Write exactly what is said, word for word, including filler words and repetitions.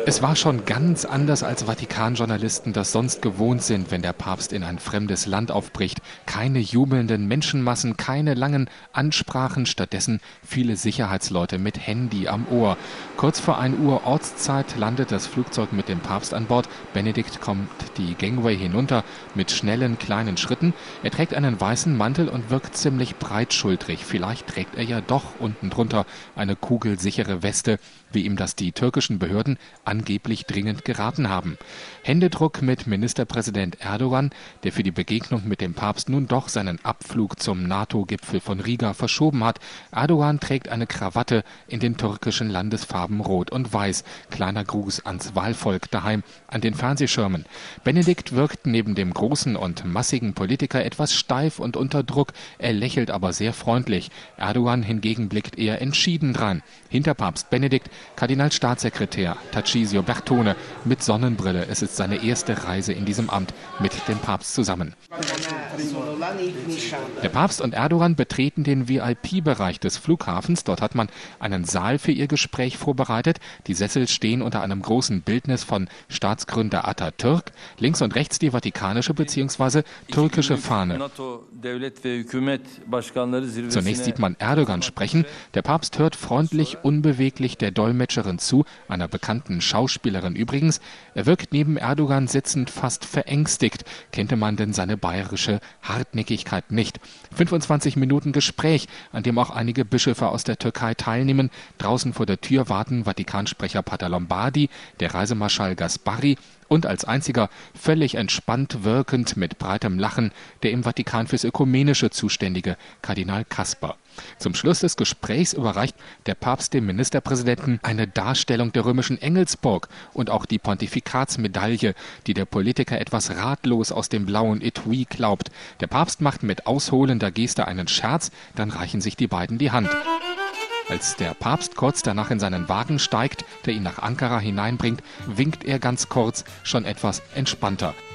Es war schon ganz anders, als Vatikan-Journalisten das sonst gewohnt sind, wenn der Papst in ein fremdes Land aufbricht. Keine jubelnden Menschenmassen, keine langen Ansprachen, stattdessen viele Sicherheitsleute mit Handy am Ohr. Kurz vor ein Uhr Ortszeit landet das Flugzeug mit dem Papst an Bord. Benedikt kommt die Gangway hinunter mit schnellen, kleinen Schritten. Er trägt einen weißen Mantel und wirkt ziemlich breitschultrig. Vielleicht trägt er ja doch unten drunter eine kugelsichere Weste, wie ihm das die türkischen Behörden angeblich dringend geraten haben. Händedruck mit Ministerpräsident Erdogan, der für die Begegnung mit dem Papst nun doch seinen Abflug zum NATO-Gipfel von Riga verschoben hat. Erdogan trägt eine Krawatte in den türkischen Landesfarben Rot und Weiß. Kleiner Gruß ans Wahlvolk daheim an den Fernsehschirmen. Benedikt wirkt neben dem großen und massigen Politiker etwas steif und unter Druck. Er lächelt aber sehr freundlich. Erdogan hingegen blickt eher entschieden dran. Hinter Papst Benedikt Kardinalstaatssekretär Tarcisio Bertone mit Sonnenbrille. Es ist seine erste Reise in diesem Amt mit dem Papst zusammen. Der Papst und Erdogan betreten den V I P-Bereich des Flughafens. Dort hat man einen Saal für ihr Gespräch vorbereitet. Die Sessel stehen unter einem großen Bildnis von Staatsgründer Atatürk. Links und rechts die vatikanische bzw. türkische Fahne. Zunächst sieht man Erdogan sprechen. Der Papst hört freundlich, unbeweglich der Dolmetscherin zu, einer bekannten Schauspielerin übrigens. Er wirkt neben Erdogan sitzend fast verängstigt. Kannte man denn seine bayerische Hartnäckigkeit nicht? fünfundzwanzig Minuten Gespräch, an dem auch einige Bischöfe aus der Türkei teilnehmen. Draußen vor der Tür warten Vatikansprecher Pater Lombardi, der Reisemarschall Gasparri und als einziger völlig entspannt wirkend mit breitem Lachen der im Vatikan fürs Ökumenische zuständige Kardinal Kasper. Zum Schluss des Gesprächs überreicht der Papst dem Ministerpräsidenten eine Darstellung der römischen Engelsburg und auch die Pontifikatsmedaille, die der Politiker etwas ratlos aus dem blauen Etui klaubt. Der Papst macht mit ausholender Geste einen Scherz, dann reichen sich die beiden die Hand. Als der Papst kurz danach in seinen Wagen steigt, der ihn nach Ankara hineinbringt, winkt er ganz kurz, schon etwas entspannter.